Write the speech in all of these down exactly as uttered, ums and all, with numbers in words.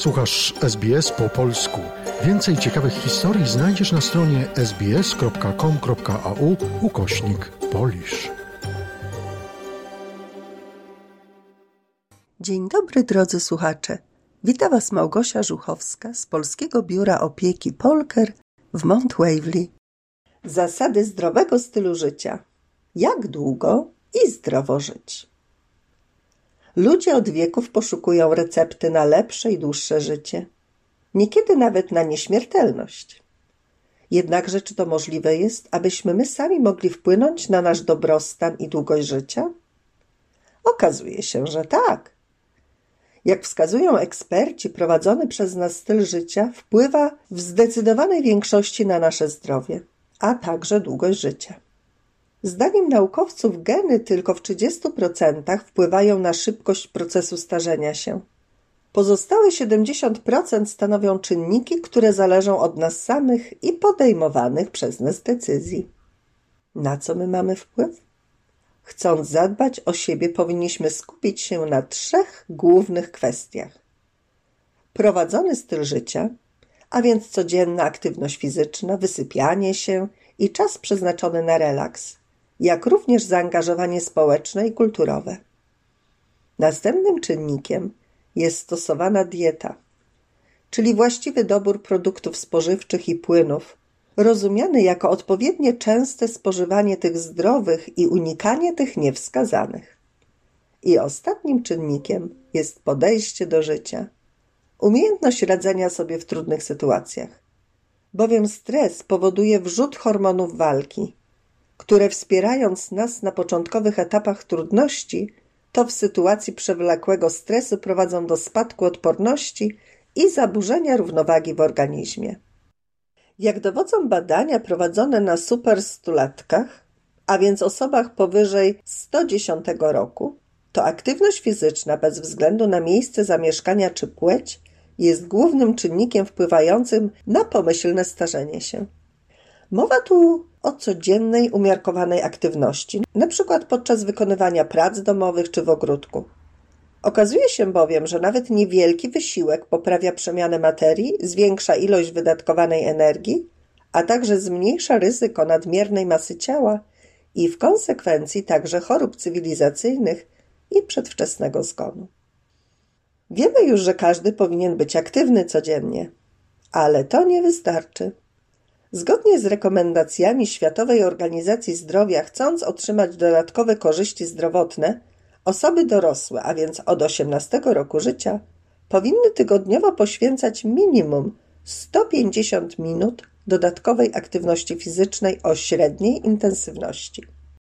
Słuchasz S B S po polsku. Więcej ciekawych historii znajdziesz na stronie sbs.com.au ukośnik Polish. Dzień dobry, drodzy słuchacze. Witam Was Małgosia Żuchowska z Polskiego Biura Opieki Polker w Mount Waverly. Zasady zdrowego stylu życia. Jak długo i zdrowo żyć? Ludzie od wieków poszukują recepty na lepsze i dłuższe życie. Niekiedy nawet na nieśmiertelność. Jednakże czy to możliwe jest, abyśmy my sami mogli wpłynąć na nasz dobrostan i długość życia? Okazuje się, że tak. Jak wskazują eksperci, prowadzony przez nas styl życia wpływa w zdecydowanej większości na nasze zdrowie, a także długość życia. Zdaniem naukowców geny tylko w trzydziestu procentach wpływają na szybkość procesu starzenia się. Pozostałe siedemdziesiąt procent stanowią czynniki, które zależą od nas samych i podejmowanych przez nas decyzji. Na co my mamy wpływ? Chcąc zadbać o siebie, powinniśmy skupić się na trzech głównych kwestiach. Prowadzony styl życia, a więc codzienna aktywność fizyczna, wysypianie się i czas przeznaczony na relaks, jak również zaangażowanie społeczne i kulturowe. Następnym czynnikiem jest stosowana dieta, czyli właściwy dobór produktów spożywczych i płynów, rozumiany jako odpowiednie częste spożywanie tych zdrowych i unikanie tych niewskazanych. I ostatnim czynnikiem jest podejście do życia, umiejętność radzenia sobie w trudnych sytuacjach, bowiem stres powoduje wrzut hormonów walki, które wspierając nas na początkowych etapach trudności, to w sytuacji przewlekłego stresu prowadzą do spadku odporności i zaburzenia równowagi w organizmie. Jak dowodzą badania prowadzone na superstulatkach, a więc osobach powyżej sto dziesiątego roku, to aktywność fizyczna bez względu na miejsce zamieszkania czy płeć jest głównym czynnikiem wpływającym na pomyślne starzenie się. Mowa tu o codziennej, umiarkowanej aktywności, np. podczas wykonywania prac domowych czy w ogródku. Okazuje się bowiem, że nawet niewielki wysiłek poprawia przemianę materii, zwiększa ilość wydatkowanej energii, a także zmniejsza ryzyko nadmiernej masy ciała i w konsekwencji także chorób cywilizacyjnych i przedwczesnego zgonu. Wiemy już, że każdy powinien być aktywny codziennie, ale to nie wystarczy. Zgodnie z rekomendacjami Światowej Organizacji Zdrowia, chcąc otrzymać dodatkowe korzyści zdrowotne, osoby dorosłe, a więc od osiemnastego roku życia, powinny tygodniowo poświęcać minimum sto pięćdziesiąt minut dodatkowej aktywności fizycznej o średniej intensywności.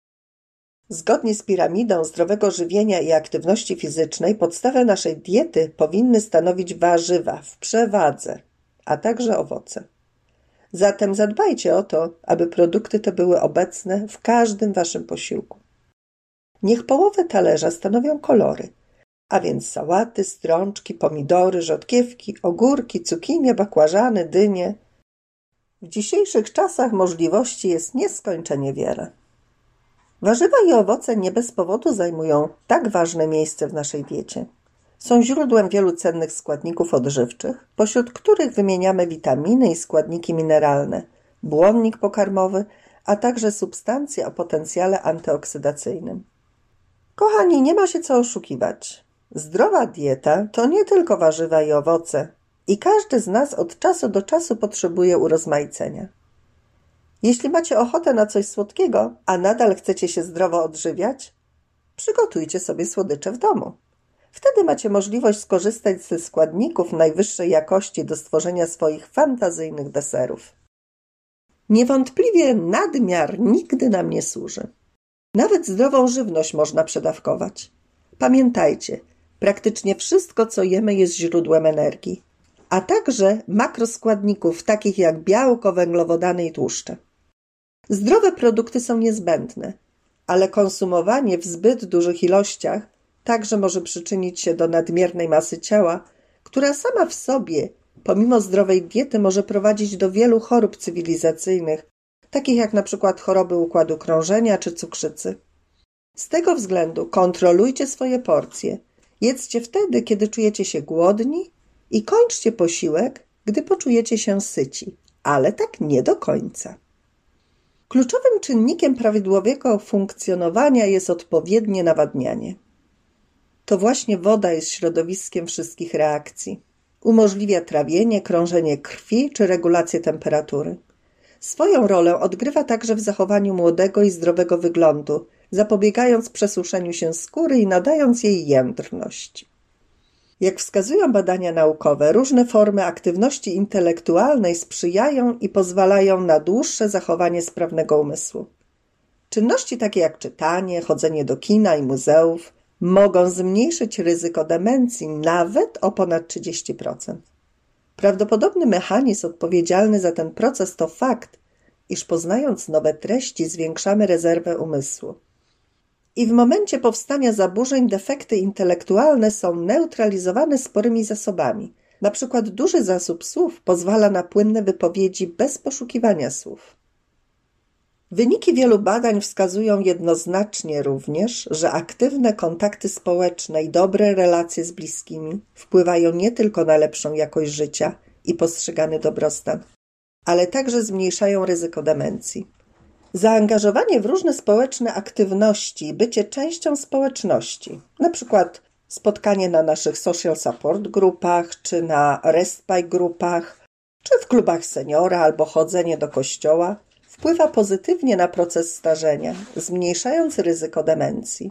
Zgodnie z piramidą zdrowego żywienia i aktywności fizycznej podstawę naszej diety powinny stanowić warzywa w przewadze, a także owoce. Zatem zadbajcie o to, aby produkty te były obecne w każdym waszym posiłku. Niech połowę talerza stanowią kolory, a więc sałaty, strączki, pomidory, rzodkiewki, ogórki, cukinie, bakłażany, dynie. W dzisiejszych czasach możliwości jest nieskończenie wiele. Warzywa i owoce nie bez powodu zajmują tak ważne miejsce w naszej diecie. Są źródłem wielu cennych składników odżywczych, pośród których wymieniamy witaminy i składniki mineralne, błonnik pokarmowy, a także substancje o potencjale antyoksydacyjnym. Kochani, nie ma się co oszukiwać. Zdrowa dieta to nie tylko warzywa i owoce i każdy z nas od czasu do czasu potrzebuje urozmaicenia. Jeśli macie ochotę na coś słodkiego, a nadal chcecie się zdrowo odżywiać, przygotujcie sobie słodycze w domu. Wtedy macie możliwość skorzystać ze składników najwyższej jakości do stworzenia swoich fantazyjnych deserów. Niewątpliwie nadmiar nigdy nam nie służy. Nawet zdrową żywność można przedawkować. Pamiętajcie, praktycznie wszystko, co jemy, jest źródłem energii, a także makroskładników takich jak białko, węglowodany i tłuszcze. Zdrowe produkty są niezbędne, ale konsumowanie w zbyt dużych ilościach także może przyczynić się do nadmiernej masy ciała, która sama w sobie, pomimo zdrowej diety, może prowadzić do wielu chorób cywilizacyjnych, takich jak na przykład choroby układu krążenia czy cukrzycy. Z tego względu kontrolujcie swoje porcje. Jedzcie wtedy, kiedy czujecie się głodni I kończcie posiłek, gdy poczujecie się syci, ale tak nie do końca. Kluczowym czynnikiem prawidłowego funkcjonowania jest odpowiednie nawadnianie. To właśnie woda jest środowiskiem wszystkich reakcji. Umożliwia trawienie, krążenie krwi czy regulację temperatury. Swoją rolę odgrywa także w zachowaniu młodego i zdrowego wyglądu, zapobiegając przesuszeniu się skóry i nadając jej jędrność. Jak wskazują badania naukowe, różne formy aktywności intelektualnej sprzyjają i pozwalają na dłuższe zachowanie sprawnego umysłu. Czynności takie jak czytanie, chodzenie do kina i muzeów mogą zmniejszyć ryzyko demencji nawet o ponad trzydzieści procent. Prawdopodobny mechanizm odpowiedzialny za ten proces to fakt, iż poznając nowe treści zwiększamy rezerwę umysłu. I w momencie powstania zaburzeń defekty intelektualne są neutralizowane sporymi zasobami. Na przykład duży zasób słów pozwala na płynne wypowiedzi bez poszukiwania słów. Wyniki wielu badań wskazują jednoznacznie również, że aktywne kontakty społeczne i dobre relacje z bliskimi wpływają nie tylko na lepszą jakość życia i postrzegany dobrostan, ale także zmniejszają ryzyko demencji. Zaangażowanie w różne społeczne aktywności, bycie częścią społeczności, na przykład spotkanie na naszych social support grupach, czy na respite grupach, czy w klubach seniora albo chodzenie do kościoła, wpływa pozytywnie na proces starzenia, zmniejszając ryzyko demencji.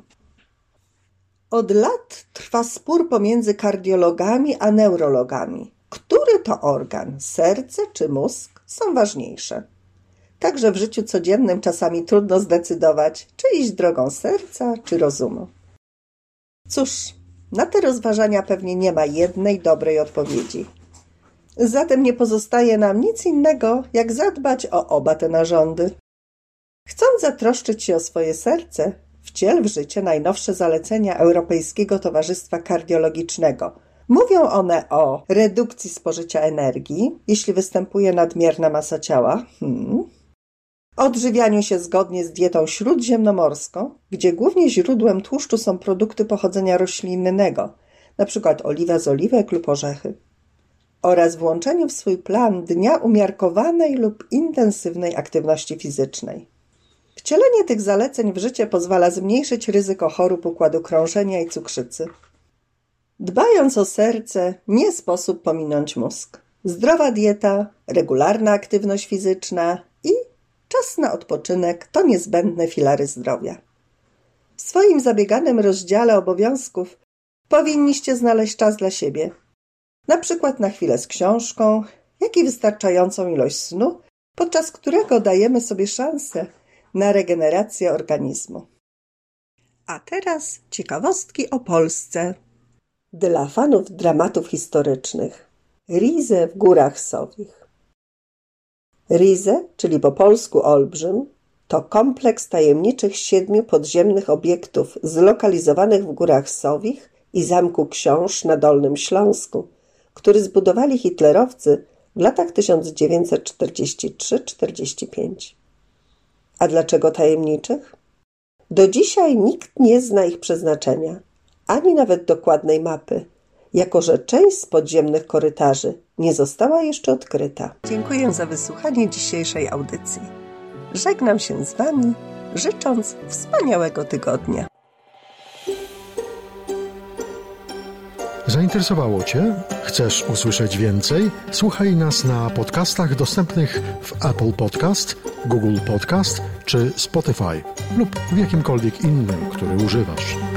Od lat trwa spór pomiędzy kardiologami a neurologami. Który to organ, serce czy mózg, są ważniejsze? Także w życiu codziennym czasami trudno zdecydować, czy iść drogą serca, czy rozumu. Cóż, na te rozważania pewnie nie ma jednej dobrej odpowiedzi. Zatem nie pozostaje nam nic innego, jak zadbać o oba te narządy. Chcąc zatroszczyć się o swoje serce, wciel w życie najnowsze zalecenia Europejskiego Towarzystwa Kardiologicznego. Mówią one o redukcji spożycia energii, jeśli występuje nadmierna masa ciała, hmm. odżywianiu się zgodnie z dietą śródziemnomorską, gdzie głównie źródłem tłuszczu są produkty pochodzenia roślinnego, np. oliwa z oliwek lub orzechy, oraz włączeniu w swój plan dnia umiarkowanej lub intensywnej aktywności fizycznej. Wcielenie tych zaleceń w życie pozwala zmniejszyć ryzyko chorób układu krążenia i cukrzycy. Dbając o serce, nie sposób pominąć mózg. Zdrowa dieta, regularna aktywność fizyczna i czas na odpoczynek to niezbędne filary zdrowia. W swoim zabieganym rozdziale obowiązków powinniście znaleźć czas dla siebie, na przykład na chwilę z książką, jak i wystarczającą ilość snu, podczas którego dajemy sobie szansę na regenerację organizmu. A teraz ciekawostki o Polsce. Dla fanów dramatów historycznych. Rize w Górach Sowich. Rize, czyli po polsku olbrzym, to kompleks tajemniczych siedmiu podziemnych obiektów zlokalizowanych w Górach Sowich i Zamku Książ na Dolnym Śląsku, który zbudowali hitlerowcy w latach tysiąc dziewięćset czterdziesty trzeci do czterdziestego piątego. A dlaczego tajemniczych? Do dzisiaj nikt nie zna ich przeznaczenia, ani nawet dokładnej mapy, jako że część z podziemnych korytarzy nie została jeszcze odkryta. Dziękuję za wysłuchanie dzisiejszej audycji. Żegnam się z Wami, życząc wspaniałego tygodnia. Zainteresowało Cię? Chcesz usłyszeć więcej? Słuchaj nas na podcastach dostępnych w Apple Podcast, Google Podcast czy Spotify lub w jakimkolwiek innym, który używasz.